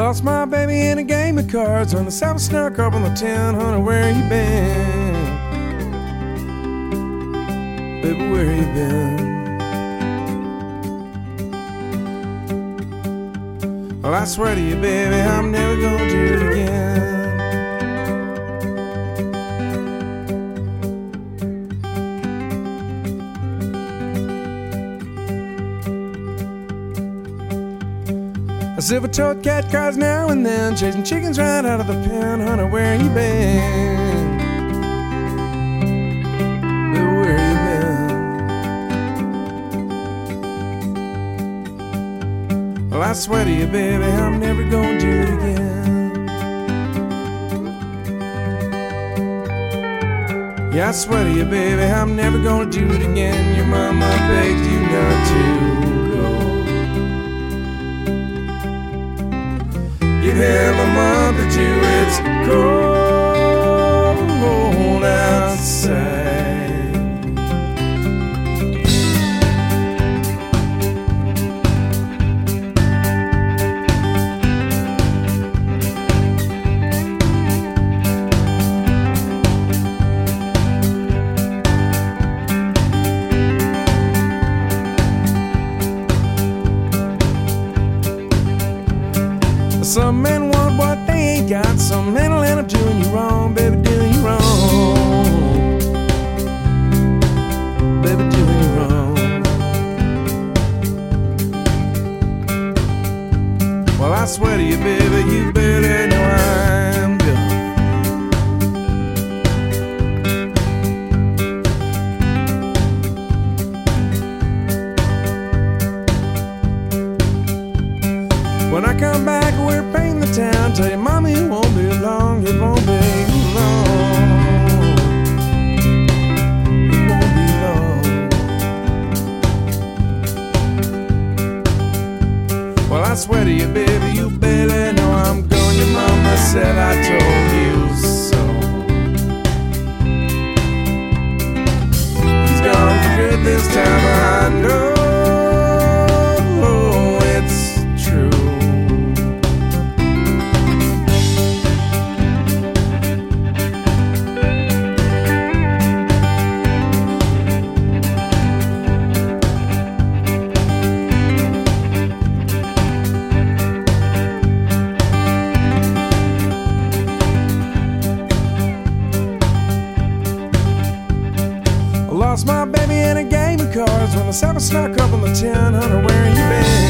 lost my baby in a game of cards when the 7 snuck up on the 10. Honey, where you been? Baby, where you been? Well, I swear to you, baby, I'm never gonna do it again. I silver-toed cat cars now and then, chasing chickens right out of the pen. Honey, where you been? Baby, where you been? Well, I swear to you, baby, I'm never gonna do it again. Yeah, I swear to you, baby, I'm never gonna do it again. Your mama begged you not to. Give him a month or two, it's cold outside. Some men want what they ain't got. Some men will end up doing you wrong, baby, doing you wrong. Baby, doing you wrong. Well, I swear to you, baby, you better know I'm gone. When I come back, we're painting the town. Tell your mommy it won't be long. It won't be long. It won't be long. Well, I swear to you, baby, you better know I'm gone. Your mama said I told you so. He's gone for good this time, I know. Lost my baby in a game of cards when the 7 snuck up on the 10. Honey, where you been?